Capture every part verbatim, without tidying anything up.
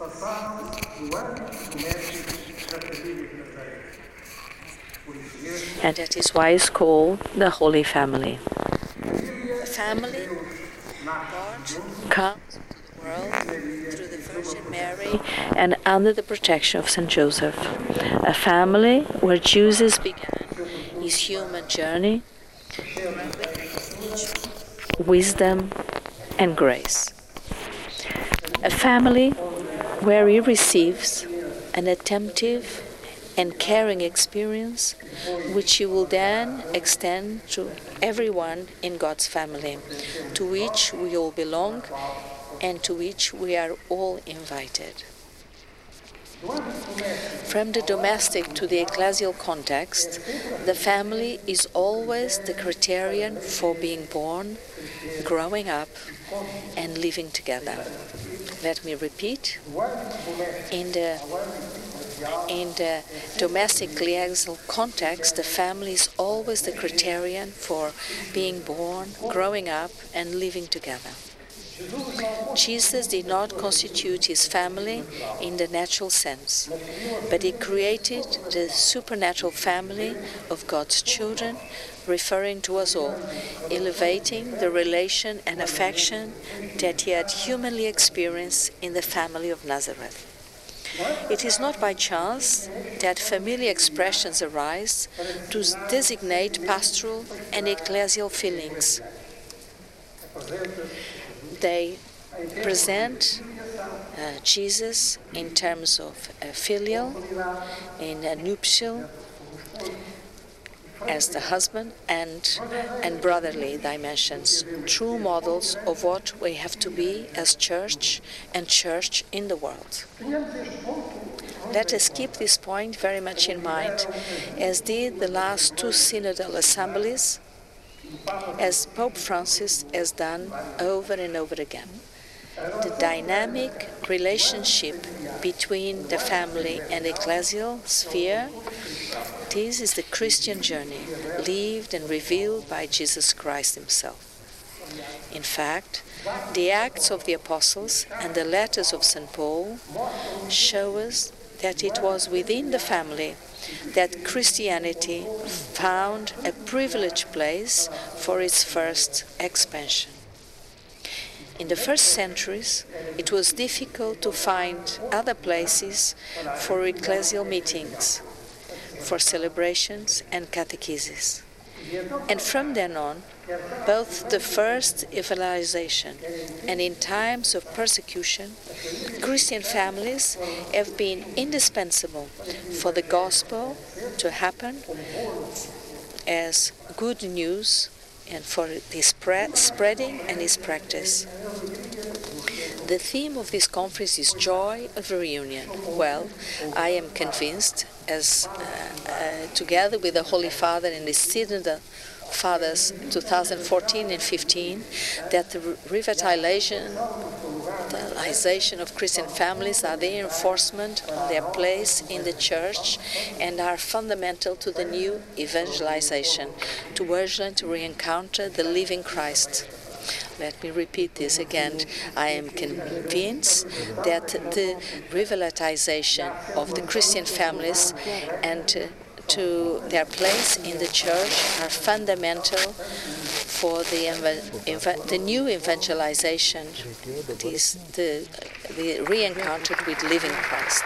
And that is why it's called the Holy Family. The family, God comes into the world through the Virgin Mary and under the protection of Saint Joseph. A family where Jesus began his human journey with wisdom and grace. A family where he receives an attentive and caring experience, which he will then extend to everyone in God's family, to which we all belong and to which we are all invited. From the domestic to the ecclesial context, the family is always the criterion for being born, growing up, and living together. Let me repeat. In the In the domestic ecclesial context, the family is always the criterion for being born, growing up, and living together. Jesus did not constitute his family in the natural sense, but he created the supernatural family of God's children, referring to us all, elevating the relation and affection that he had humanly experienced in the family of Nazareth. It is not by chance that familiar expressions arise to designate pastoral and ecclesial feelings. They present uh, Jesus in terms of uh, filial, in uh, nuptial, as the husband, and, and brotherly dimensions, true models of what we have to be as church and church in the world. Let us keep this point very much in mind, as did the last two synodal assemblies, as Pope Francis has done over and over again. The dynamic relationship between the family and the ecclesial sphere, this is the Christian journey, lived and revealed by Jesus Christ himself. In fact, the Acts of the Apostles and the letters of Saint Paul show us that it was within the family that Christianity found a privileged place for its first expansion. In the first centuries, it was difficult to find other places for ecclesial meetings, for celebrations and catechesis. And from then on, both the first evangelization and in times of persecution, Christian families have been indispensable for the gospel to happen as good news and for its spread, spreading and its practice. The theme of this conference is Joy of Reunion. Well, I am convinced, as uh, uh, together with the Holy Father and the Synod Fathers two thousand fourteen and fifteen, that the revitalization revitalization of Christian families are the enforcement of their place in the church and are fundamental to the new evangelization, to urgent to re-encounter the living Christ. Let me repeat this again. I am convinced that the revitalization of the Christian families and uh, to their place in the church are fundamental for the, ev- the new evangelization, that is the, the re-encounter with living Christ.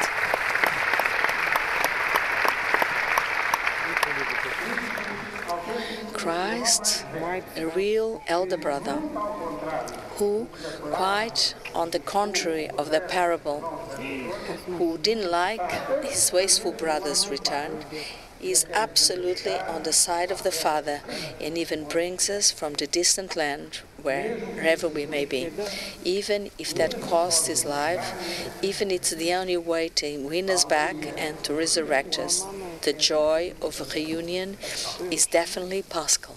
Christ, a real elder brother, who, quite on the contrary of the parable, who didn't like his wasteful brother's return, is absolutely on the side of the Father and even brings us from the distant land, wherever we may be, even if that costs his life, even if it's the only way to win us back and to resurrect us. The joy of a reunion is definitely possible.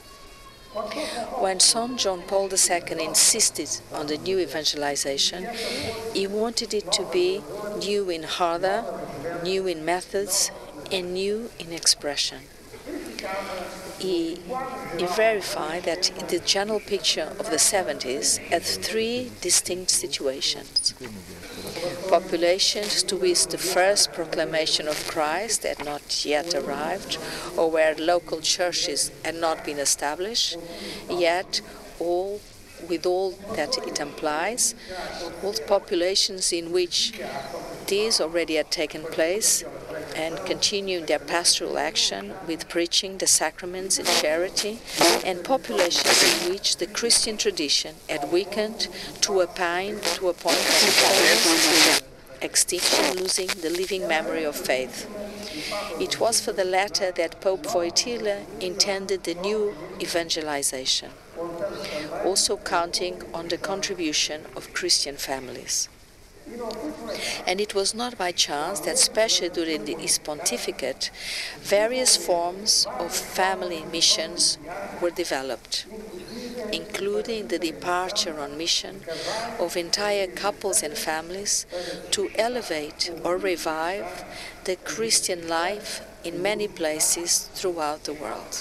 When Saint John Paul the Second insisted on the new evangelization, he wanted it to be new in harder, new in methods, and new in expression. He, he verified that the general picture of the seventies had three distinct situations. Populations to which the first proclamation of Christ had not yet arrived, or where local churches had not been established, yet all with all that it implies, all populations in which this already had taken place and continuing their pastoral action with preaching, the sacraments, and charity, and populations in which the Christian tradition had weakened to a point, to a point of extinction, losing the living memory of faith. It was for the latter that Pope Wojtyla intended the new evangelization, also counting on the contribution of Christian families. And it was not by chance that, especially during his pontificate, various forms of family missions were developed, including the departure on mission of entire couples and families to elevate or revive the Christian life in many places throughout the world.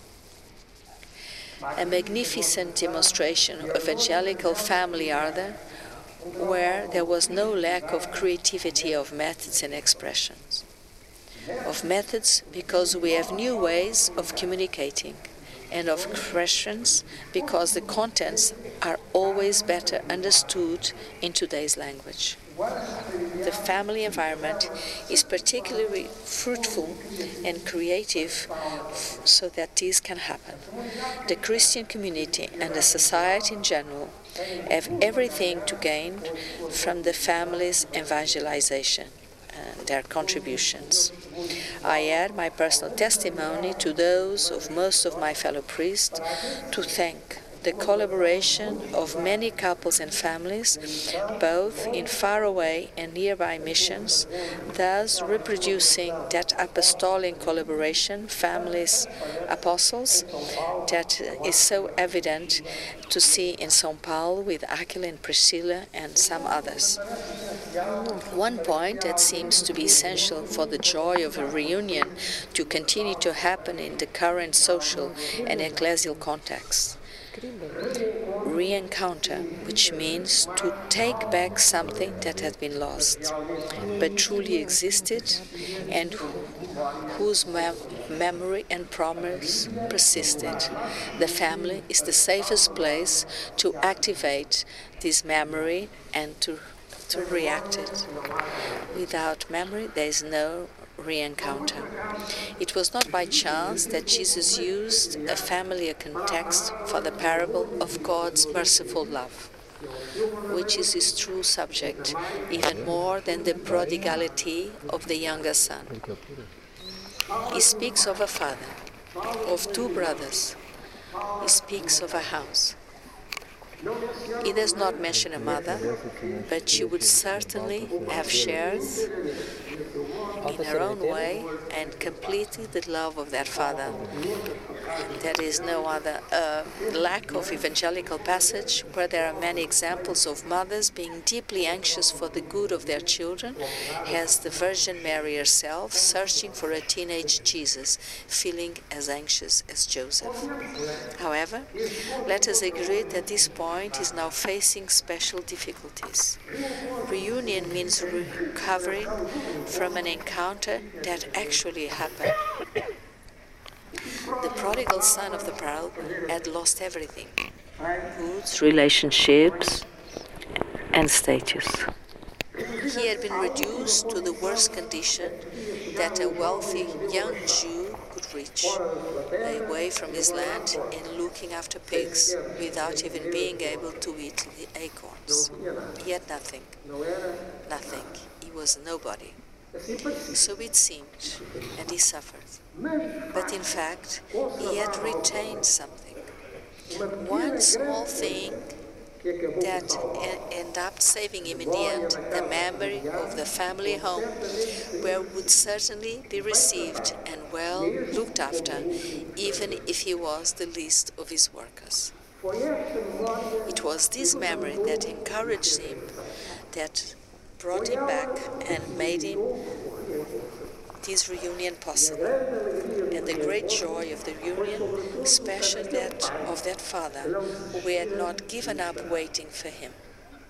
A magnificent demonstration of evangelical family ardor, where there was no lack of creativity of methods and expressions. Of methods because we have new ways of communicating, and of expressions because the contents are always better understood in today's language. The family environment is particularly fruitful and creative so that this can happen. The Christian community and the society in general have everything to gain from the family's evangelization and their contributions. I add my personal testimony to those of most of my fellow priests to thank the collaboration of many couples and families, both in faraway and nearby missions, thus reproducing that apostolic collaboration, families, apostles, that is so evident to see in São Paulo with Aquila and Priscilla and some others. One point that seems to be essential for the joy of a reunion to continue to happen in the current social and ecclesial context. Re-encounter, which means to take back something that had been lost, but truly existed, and whose mem- memory and promise persisted. The family is the safest place to activate this memory and to, to react it. Without memory, there is no re-encounter. It was not by chance that Jesus used a familiar context for the parable of God's merciful love, which is his true subject, even more than the prodigality of the younger son. He speaks of a father, of two brothers. He speaks of a house. He does not mention a mother, but she would certainly have shared in her own way and completed the love of that father. There is no other uh, lack of evangelical passage where there are many examples of mothers being deeply anxious for the good of their children, as the Virgin Mary herself searching for a teenage Jesus, feeling as anxious as Joseph. However, let us agree that this point is now facing special difficulties. Reunion means recovering from an encounter that actually happened. The prodigal son of the parable had lost everything: goods, relationships, and status. He had been reduced to the worst condition that a wealthy young Jew could reach, away from his land and looking after pigs without even being able to eat the acorns. He had nothing. Nothing. He was nobody. So it seemed, and he suffered. But in fact, he had retained something. One small thing that ended up saving him in the end, the memory of the family home, where would certainly be received and well looked after, even if he was the least of his workers. It was this memory that encouraged him, that brought him back and made him this reunion possible. And the great joy of the reunion, especially that of that father who had not given up waiting for him.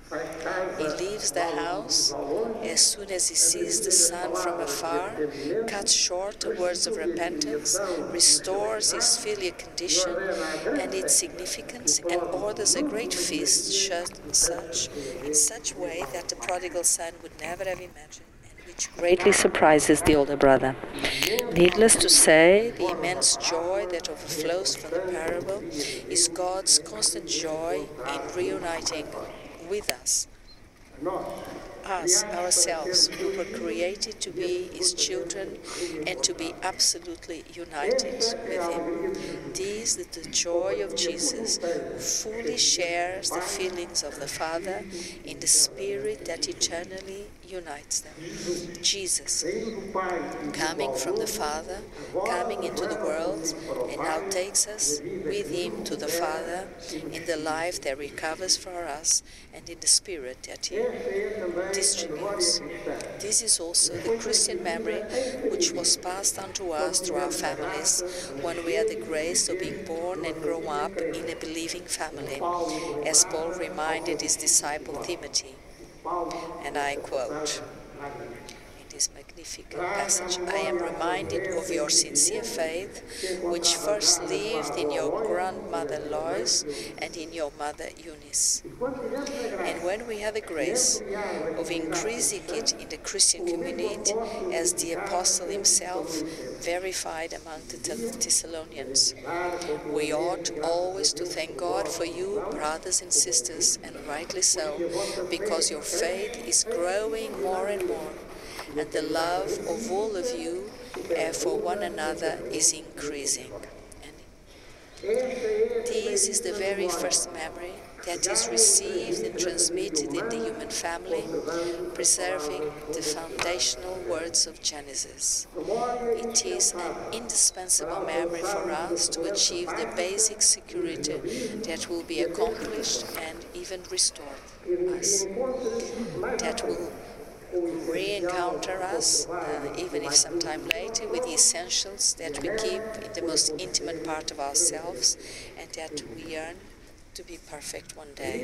He leaves the house as soon as he sees the son from afar, cuts short the words of repentance, restores his filial condition and its significance, and orders a great feast such in such way that the prodigal son would never have imagined, and which greatly surprises the older brother. Needless to say, the immense joy that overflows from the parable is God's constant joy in reuniting with us. Us, ourselves, who were created to be His children and to be absolutely united with Him. This is the joy of Jesus, who fully shares the feelings of the Father in the Spirit that eternally unites them. Jesus, coming from the Father, coming into the world, and now takes us with Him to the Father in the life that recovers for us and in the Spirit that He distributes. This is also the Christian memory which was passed on to us through our families when we had the grace of being born and grow up in a believing family, as Paul reminded his disciple Timothy. And I quote in this magnificent passage, "I am reminded of your sincere faith, which first lived in your grandmother Lois and in your mother Eunice. And when we had the grace of increasing it in the Christian community, as the apostle himself verified among the Thessalonians, we ought always to thank God for you, brothers and sisters, and rightly so, because your faith is growing more and more, and the love of all of you uh, for one another is increasing." And this is the very first memory that is received and transmitted in the human family, preserving the foundational words of Genesis. It is an indispensable memory for us to achieve the basic security that will be accomplished and even restored us, that will re-encounter us, uh, even if sometime later, with the essentials that we keep in the most intimate part of ourselves and that we yearn to be perfect one day.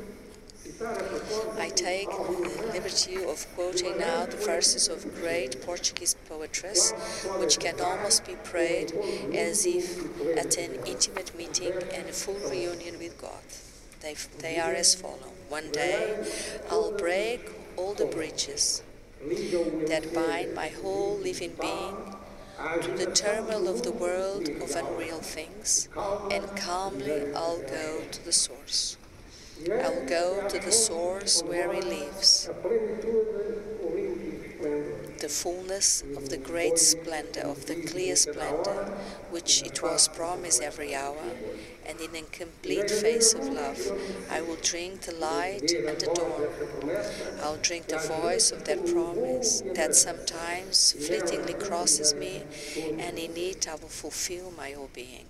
I take the liberty of quoting now the verses of great Portuguese poetess, which can almost be prayed as if at an intimate meeting and a full reunion with God. They, they are as follow. One day I'll break all the bridges that bind my whole living being to the turmoil of the world of unreal things, and calmly I'll go to the source. I'll go to the source where He lives, the fullness of the great splendor, of the clear splendor, which it was promised every hour, and in a complete face of love, I will drink the light and the dawn. I'll drink the voice of that promise that sometimes fleetingly crosses me, and in it I will fulfill my whole being.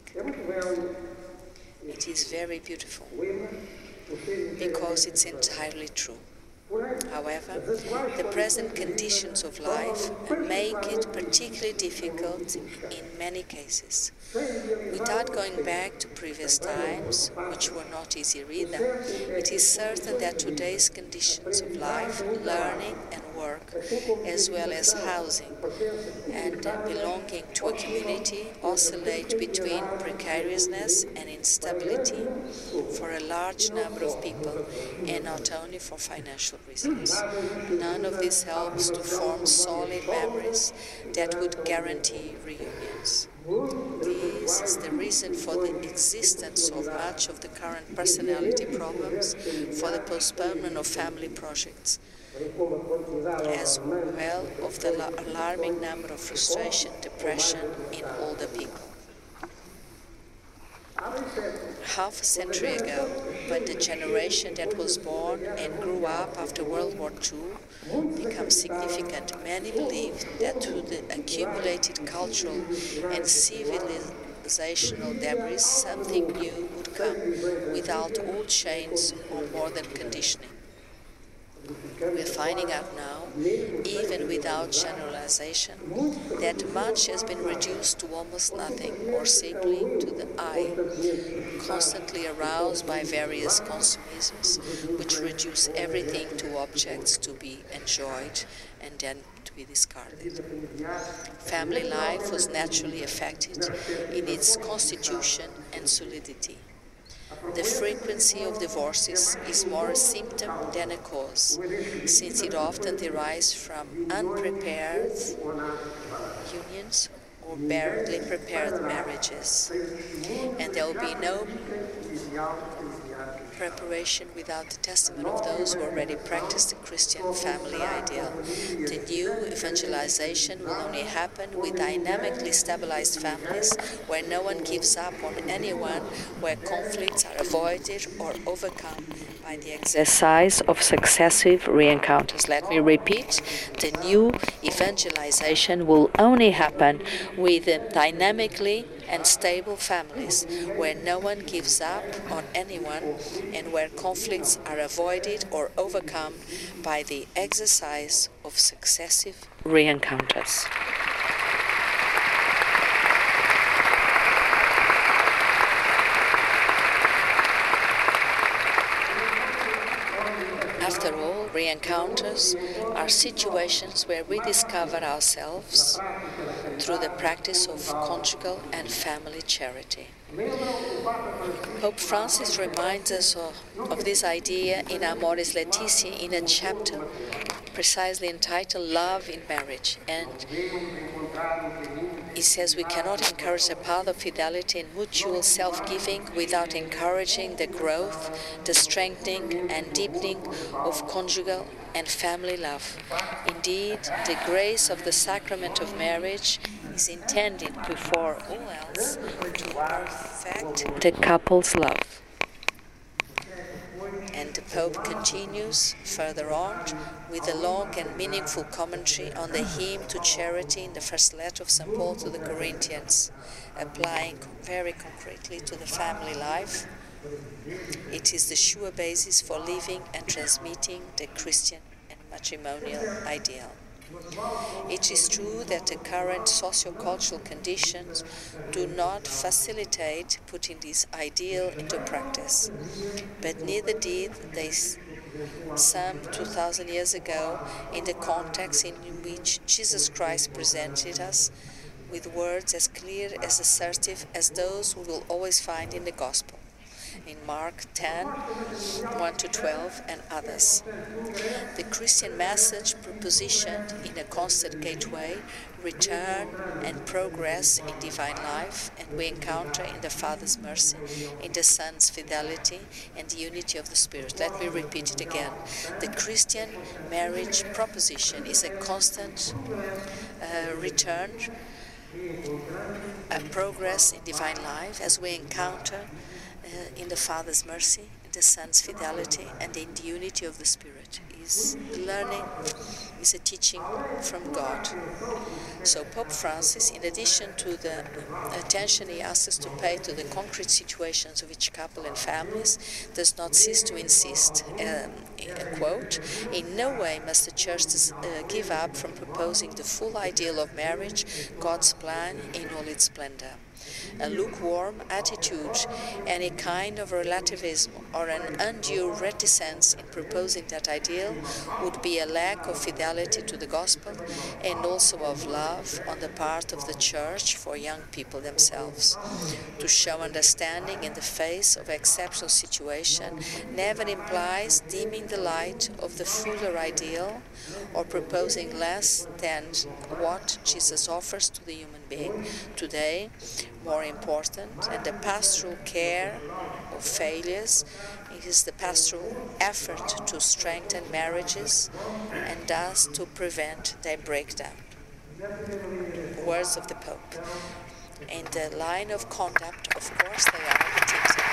It is very beautiful, because it's entirely true. However, the present conditions of life make it particularly difficult in many cases. Without going back to previous times, which were not easy either, it is certain that today's conditions of life, learning and work, as well as housing and belonging to a community, oscillate between precariousness and instability for a large number of people, and not only for financial reasons. None of this helps to form solid memories that would guarantee reunions. This is the reason for the existence of much of the current personality problems, for the postponement of family projects, as well of the alarming number of frustration, depression in older people. Half a century ago, when the generation that was born and grew up after World War Two became significant, many believed that through the accumulated cultural and civilizational debris, something new would come without old chains or modern conditioning. We're finding out now, even without generalization, that much has been reduced to almost nothing, or simply to the eye, constantly aroused by various consumisms, which reduce everything to objects to be enjoyed and then to be discarded. Family life was naturally affected in its constitution and solidity. The frequency of divorces is more a symptom than a cause, since it often derives from unprepared unions or barely prepared marriages, and there will be no preparation without the testament of those who already practice the Christian family ideal. The new evangelization will only happen with dynamically stabilized families where no one gives up on anyone, where conflicts are avoided or overcome by the exercise of successive re-encounters. Let me repeat, the new evangelization will only happen with dynamically and stable families where no one gives up on anyone and where conflicts are avoided or overcome by the exercise of successive re-encounters. After all, re-encounters are situations where we discover ourselves through the practice of conjugal and family charity. Pope Francis reminds us of, of this idea in Amoris Laetitia in a chapter precisely entitled Love in Marriage, and he says we cannot encourage a path of fidelity and mutual self-giving without encouraging the growth, the strengthening and deepening of conjugal and family love. Indeed, the grace of the sacrament of marriage is intended before all else to perfect the couple's love. And the Pope continues further on with a long and meaningful commentary on the hymn to charity in the first letter of Saint Paul to the Corinthians, applying very concretely to the family life. It is the sure basis for living and transmitting the Christian and matrimonial ideal. It is true that the current socio-cultural conditions do not facilitate putting this ideal into practice, but neither did they some two thousand years ago in the context in which Jesus Christ presented us with words as clear, as assertive as those we will always find in the Gospel, in Mark ten, one to twelve, and others. The Christian message propositioned in a constant gateway, return and progress in divine life, and we encounter in the Father's mercy, in the Son's fidelity, and the unity of the Spirit. Let me repeat it again. The Christian marriage proposition is a constant uh, return, a progress in divine life, as we encounter Uh, in the Father's mercy, in the Son's fidelity, and in the unity of the Spirit. Is learning, is a teaching from God. So Pope Francis, in addition to the attention he asks us to pay to the concrete situations of each couple and families, does not cease to insist, um, a quote, "In no way must the Church uh, give up from proposing the full ideal of marriage, God's plan in all its splendor. A lukewarm attitude, any kind of relativism or an undue reticence in proposing that ideal would be a lack of fidelity to the gospel and also of love on the part of the Church for young people themselves. To show understanding in the face of exceptional situation never implies dimming the light of the fuller ideal or proposing less than what Jesus offers to the human being today. More important, and the pastoral care of failures is the pastoral effort to strengthen marriages and thus to prevent their breakdown." Words of the Pope. In the line of conduct, of course, they are the things that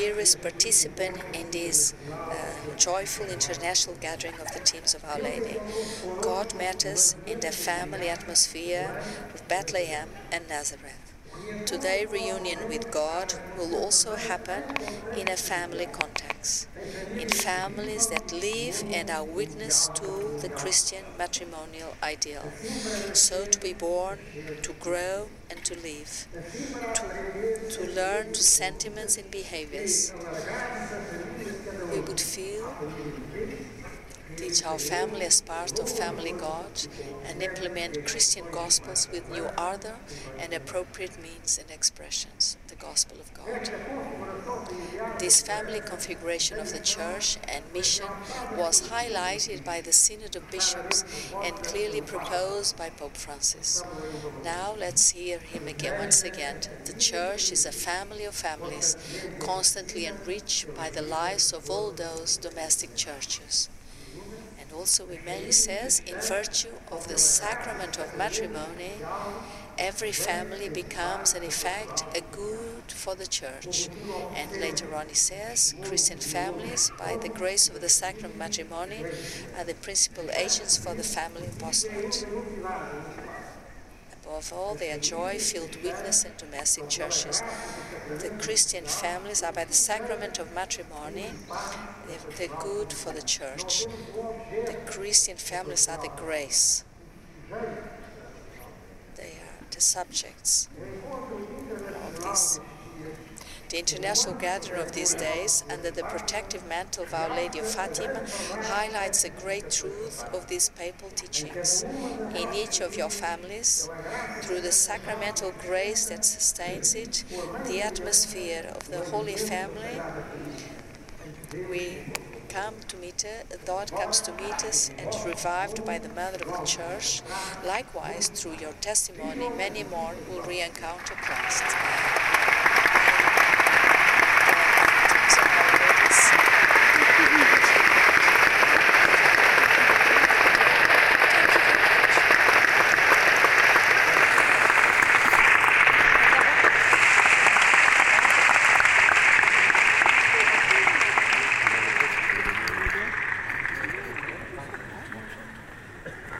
serious participant in this uh, joyful international gathering of the teams of Our Lady. God met us in the family atmosphere of Bethlehem and Nazareth. Today, reunion with God will also happen in a family context, in families that live and are witness to the Christian matrimonial ideal. So to be born, to grow and to live, to, to learn to sentiments and behaviors. We would feel, teach our family as part of Family God, and implement Christian Gospels with new ardor and appropriate means and expressions, the Gospel of God. This family configuration of the Church and mission was highlighted by the Synod of Bishops and clearly proposed by Pope Francis. Now let's hear him again once again. The Church is a family of families, constantly enriched by the lives of all those domestic churches. Also, he says, in virtue of the sacrament of matrimony, every family becomes, in effect, a good for the Church. And later on he says, Christian families, by the grace of the sacrament of matrimony, are the principal agents for the family apostolate. Above all, they are joy-filled witness in domestic churches. The Christian families are, by the sacrament of matrimony, they're good for the Church. The Christian families are the grace. They are the subjects of this. The international gathering of these days, under the protective mantle of Our Lady of Fatima, highlights the great truth of these papal teachings. In each of your families, through the sacramental grace that sustains it, the atmosphere of the Holy Family, we come to meet her, God comes to meet us and is revived by the Mother of the Church. Likewise, through your testimony, many more will re-encounter Christ.